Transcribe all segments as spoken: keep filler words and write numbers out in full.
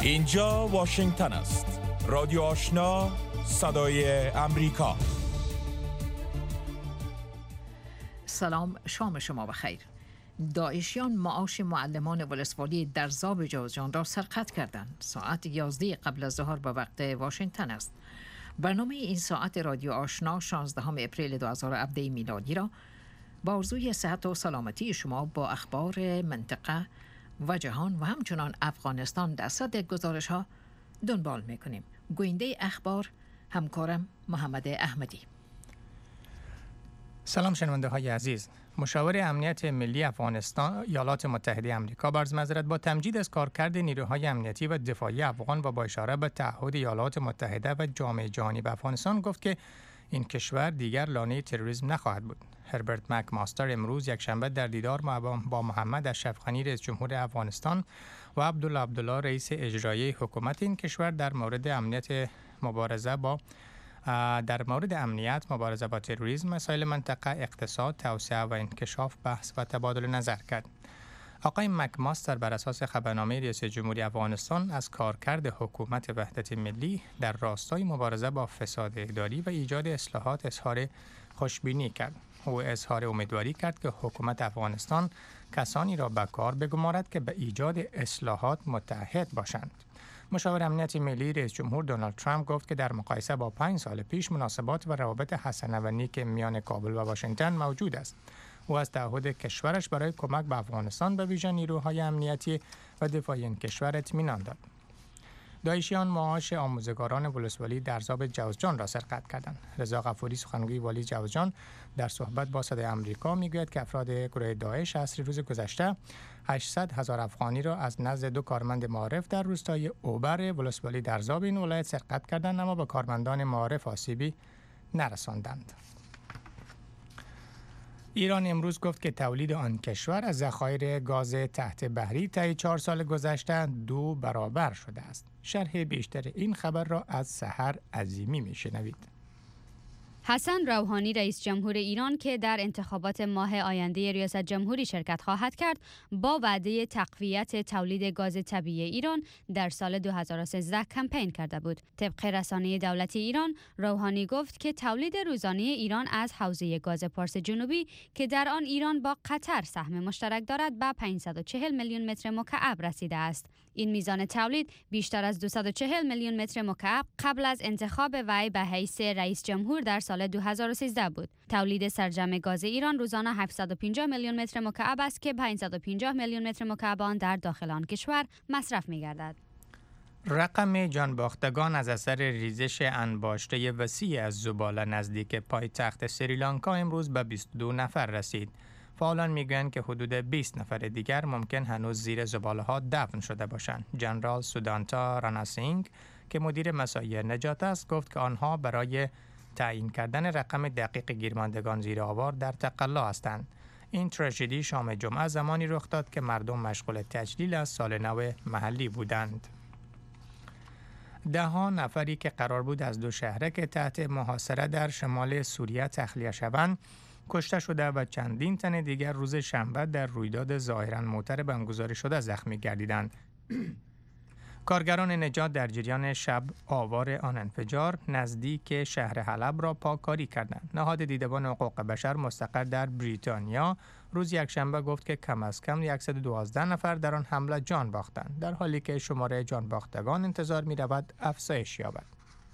اینجا واشنگتن است. رادیو آشنا، صدای امریکا. سلام، شام شما بخیر. داعشیان معاش معلمان ولسوالی در ذاب جوزجان را سرقت کردند. ساعت یازده قبل از ظهر به وقت واشنگتن است. برنامه این ساعت رادیو آشنا شانزدهم اپریل دو هزار و هفده میلادی را با آرزوی صحت و سلامتی شما با اخبار منطقه و جهان و همچنان افغانستان در صدر گزارش ها دنبال میکنیم. گوینده اخبار همکارم محمد احمدی. سلام شنونده های عزیز. مشاور امنیت ملی افغانستان ایالات متحده آمریکا برز معذرت با تمجید از کارکرد نیروهای امنیتی و دفاعی افغان و با اشاره به تعهد ایالات متحده و جامعه جهانی به افغانستان گفت که این کشور دیگر لانه تروریسم نخواهد بود. هربرت مک ماستر امروز یک شنبه در دیدار با محمد اشرف غنی رئیس جمهور افغانستان و عبدالله عبدالله رئیس اجرایی حکومت این کشور در مورد امنیت مبارزه با در مورد امنیت، مبارزه با تروریسم، مسائل منطقه، اقتصاد، توسعه و انکشاف بحث و تبادل نظر کرد. آقای مک ماستر بر اساس خبرنامه رئیس جمهوری افغانستان از کارکرد حکومت وحدت ملی در راستای مبارزه با فساد اداری و ایجاد اصلاحات اظهار خوشبینی کرد. او اظهار امیدواری کرد که حکومت افغانستان کسانی را به کار بگمارد که به ایجاد اصلاحات متحد باشند. مشاور امنیت ملی رئیس جمهور دونالد ترامپ گفت که در مقایسه با پنج سال پیش مناسبات و روابط حسنه و نیک میان کابل و واشنگتن موجود است. او از تعهد کشورش برای کمک به افغانستان به ویژه نیروهای امنیتی و دفاعی این کشور اطمینان داد. داعشیان معاش آموزگاران ولسوالی در ذاب جوزجان را سرقت کردند. رضا غفوری سخنگوی والی جوزجان در صحبت با صدای آمریکا میگوید که افراد گروه داعش عصر روز گذشته هشتصد هزار افغانی را از نزد دو کارمند معارف در روستای اوبر ولسوالی در ذاب این ولایت سرقت کردند، اما به کارمندان معارف آسیبی نرساندند. ایران امروز گفت که تولید آن کشور از ذخایر گاز تحت بحری طی چهار سال گذشته دو برابر شده است. شرح بیشتر این خبر را از سحر عظیمی میشنوید. حسن روحانی رئیس جمهور ایران که در انتخابات ماه آینده ریاست جمهوری شرکت خواهد کرد، با وعده تقویت تولید گاز طبیعی ایران در سال دو هزار و سیزده کمپین کرده بود. طبق رسانه دولتی ایران، روحانی گفت که تولید روزانه ایران از حوزه گاز پارس جنوبی که در آن ایران با قطر سهم مشترک دارد به پانصد و چهل میلیون متر مکعب رسیده است. این میزان تولید بیشتر از دویست و چهل میلیون متر مکعب قبل از انتخاب وی به حیث رئیس جمهور در سال دو هزار و سیزده بود. تولید سرجم گاز ایران روزانه هفتصد و پنجاه میلیون متر مکعب است که پانصد و پنجاه میلیون متر مکعب آن در داخل آن کشور مصرف می‌گردد. رقم جانباختگان از اثر ریزش انباشته وسیع از زباله نزدیک پایتخت سریلانکا امروز به بیست و دو نفر رسید. فعالان میگویند که حدود بیست نفر دیگر ممکن هنوز زیر زباله‌ها دفن شده باشند. جنرال سودانتا راناسینگ که مدیر مساعی نجات است گفت که آنها برای تعیین کردن رقم دقیق گیرماندگان زیر آوار در تقلا هستند. این تراژدی شام جمعه زمانی رخ داد که مردم مشغول تجلیل از سال نو محلی بودند. ده ها نفری که قرار بود از دو شهرک تحت محاصره در شمال سوریه تخلیه شوند کشته شده و چندین تن دیگر روز شنبه در رویداد ظاهراً معترباً گزارش شده زخمی گردیدند. کارگران نجات در جریان شب آوار آن انفجار نزدیک شهر حلب را پاککاری کردند. نهاد دیدبان حقوق بشر مستقر در بریتانیا روز یکشنبه گفت که کم از کم صد و دوازده نفر در آن حمله جان باختند، در حالی که شماره جان باختگان انتظار می رود افزایش یابد.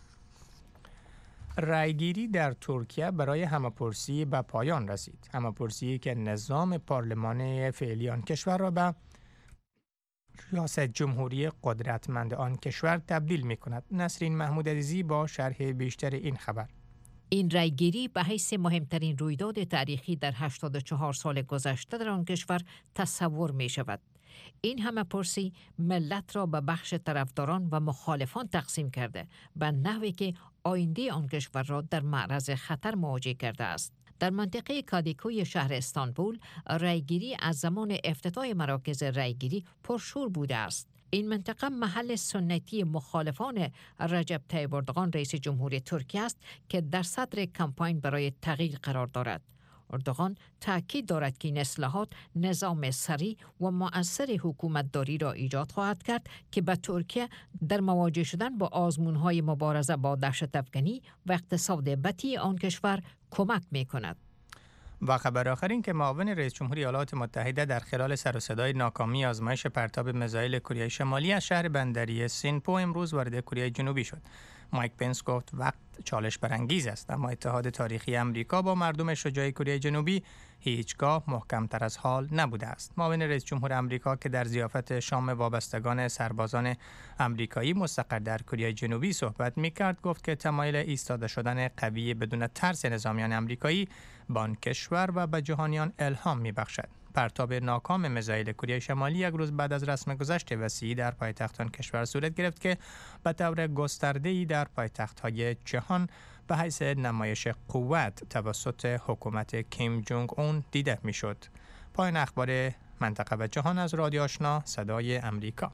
رایگیری در ترکیه برای همه‌پرسی به پایان رسید. همه‌پرسی که نظام پارلمانی فعلی آن کشور را به ریاست جمهوری قدرتمند آن کشور تبدیل می کند. نسرین محمود عزیزی با شرح بیشتر این خبر. این رایگیری به حیث مهمترین رویداد تاریخی در هشتاد و چهار سال گذشته در آن کشور تصور می شود. این همه‌پرسی ملت را به بخش طرفداران و مخالفان تقسیم کرده، به نحوی که آینده آن کشور را در معرض خطر مواجه کرده است. در منطقه کادیکوی شهر استانبول، رایگیری از زمان افتتاح مراکز رایگیری پرشور بوده است. این منطقه محل سنتی مخالفان رجب طیب اردوغان رئیس جمهوری ترکیه است که در صدر کمپاین برای تغییر قرار دارد. اردوغان تاکید دارد که این اصلاحات نظام سریع و مؤثر حکومتداری را ایجاد خواهد کرد که به ترکیه در مواجه شدن با آزمون‌های مبارزه با دهشت افکنی و اقتصاد بطی آن کشور کمک می‌کند. و خبر آخر این که معاون رئیس جمهور ایالات متحده در خلال سر و صدای ناکامی آزمایش پرتاب میزایل کره شمالی از شهر بندری سینپو امروز وارد کره جنوبی شد. مایک پنس گفت وقت چالش برانگیز است، اما اتحاد تاریخی امریکا با مردم شجاع کره جنوبی هیچگاه محکمتر از حال نبوده است. معاون رئیس جمهور امریکا که در ضیافت شام وابستگان سربازان امریکایی مستقر در کره جنوبی صحبت می‌کرد گفت که تمایل ایستاده شدن قوی بدون ترس نظامیان امریکایی به آن کشور و به جهانیان الهام می‌بخشد. پرتاب ناکام میزایل کره شمالی یک روز بعد از رسم گذشت وسیعی در پایتختان کشور صورت گرفت که به طور گسترده‌ای در پایتخت‌های جهان به حیث نمایش قوت توسط حکومت کیم جونگ اون دیده میشد. پایان اخبار منطقه و جهان از رادیو آشنا صدای امریکا.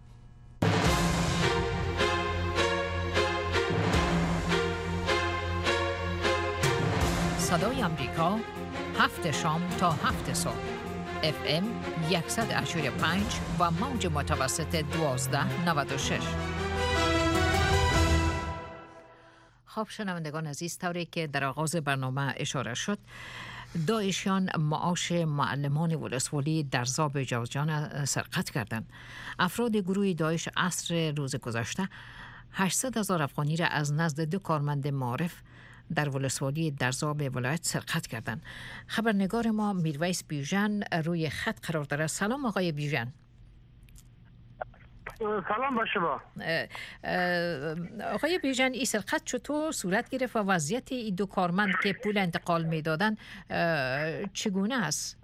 صدای امریکا هفت شام تا هفت صبح اف ام صد و هشتاد و پنج و موج متوسط دوازده نود و شش. خب شنوندگان عزیز، طوری که در آغاز برنامه اشاره شد، داعشیان معاش معلمان ولسوالی در ضابع جوزجان سرقت کردند. افراد گروه داعش عصر روز گذشته هشتصد هزار افغانی را از نزد دو کارمند معارف در ولسوالی در ضابع ولایت سرقت کردند. خبرنگار ما میرویس بیژن روی خط قرار دارد. سلام آقای بیژن. سلام با شما. آقای بیژن، این سرقت چطور صورت گرفت و وضعیت این دو کارمند که پول انتقال میدادن چگونه است؟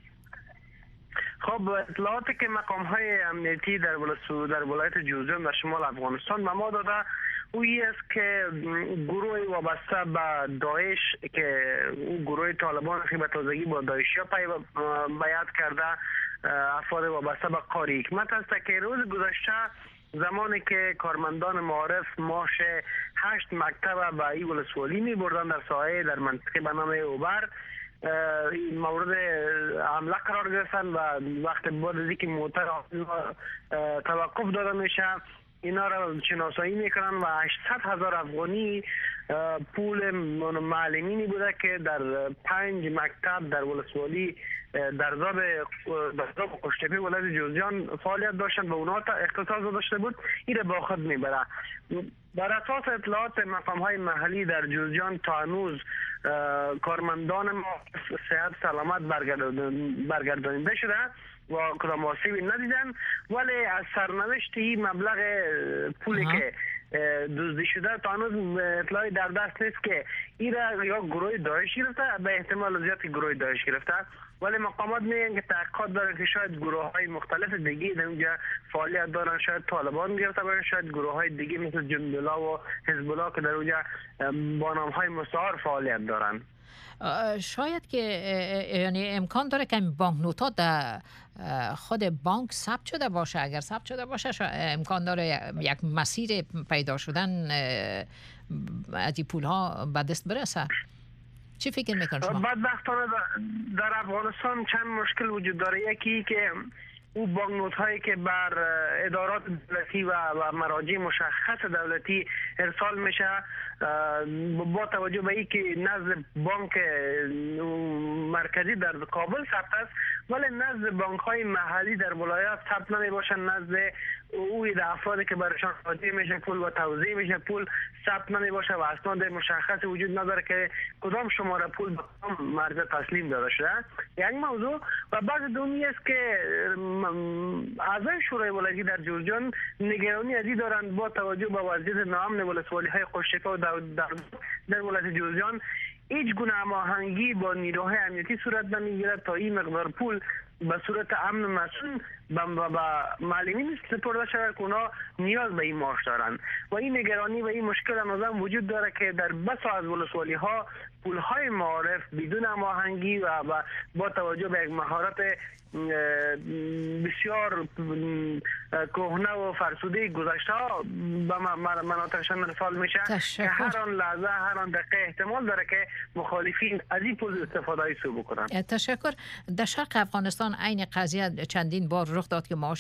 خب اطلاعاتی که مقام های امنیتی در در ولایت جوزجان و شمال افغانستان به ما داده اویی است که گروه وابسته به داعش که گروه طالبان که به تازگی با داعشی ها بیعت کرده افراد وابسته به قاری حکمت است که روز گذشته زمانی که کارمندان معارف معاش هشت مکتب به ای ولسوالی می بردن در ساحه در منطقه به نام اوبر مورد حمله قرار گرفتن و وقت بعد از اینکه موتر توقف داده میشه اینا را شناسایی میکنن و هشتصد هزار افغانی پول معلمینی بوده که در پنج مکتب در ولسوالی در ضابع قشتپی ولایت جوزجان فعالیت داشتن و اونها اختصاص داشته بود، این را با خود میبره. بر اساس اطلاعات مقام های محلی در جوزجان تا هنوز کارمندان ما صحت سلامت برگردانیده شده و کدام آسیبی ندیدن، ولی از سرنوشت این مبلغ پولی که دزدی شده تا هنوز اطلاعی در دست نیست که این را یا گروه داعش گرفته، به احتمال زیاد گروه داعش گرفته، ولی مقامات میگن که تحقیقات دارن که شاید گروه های مختلف دیگه در اونجا فعالیت دارن، شاید طالبان گرفته باشن، شاید گروه های دیگه مثل جندالله و حزب الله که در اونجا با نام های مستعار فعالیت دارن. شاید که یعنی امکان داره که بانکنوت ها در خود بانک ثبت شده باشه. اگر ثبت شده باشه امکان داره یک مسیر پیدا شدن از این پول ها به دست برسه. چی فکر میکنید شما؟ بدبختانه در افغانستان چند مشکل وجود داره. یکی که او بانکنوت هایی که بر ادارات دولتی و مراجع مشخص دولتی ارسال میشه با توجه به اینکه نزد بانک مرکزی در کابل ثبت است ولی نزد بانک های محلی در ولایات ثبت نمی باشن، نزد اوی در افرادی که برایشان راجع میشه پول و توزیع میشه پول ثبت نمی باشه و اسناد مشخص وجود نداره که کدام شماره پول به کدام مرجع تسلیم داده شده. یعنی موضوع و بعض دومی است که اعضای شورای ولایتی در جوزجان نگرانی ازی دارند با توجه به وضعیت ناامن ولسوالی های قشتپه و در, در, در ولایت جوزجان هیچ گونه هماهنگی با نیروهای امنیتی صورت نمیگیرد تا این مقدار پول به صورت امن و مسئول به معلمین سپرده شود که اونا نیاز به این معاش دارند و این نگرانی و این مشکل هنوز وجود داره که در بس از ولسوالی ها پولهای معارف بدون هماهنگی و با توجه به یک مهارت بسیار کهنه و فرسوده گذشته ها به مناطقشان ارسال میشه که هر آن لحظه هر آن دقیقه احتمال داره که مخالفین از این پول استفاده سو بکنن. تشکر. در شرق افغانستان عین قضیه چندین بار رخ داد که معاش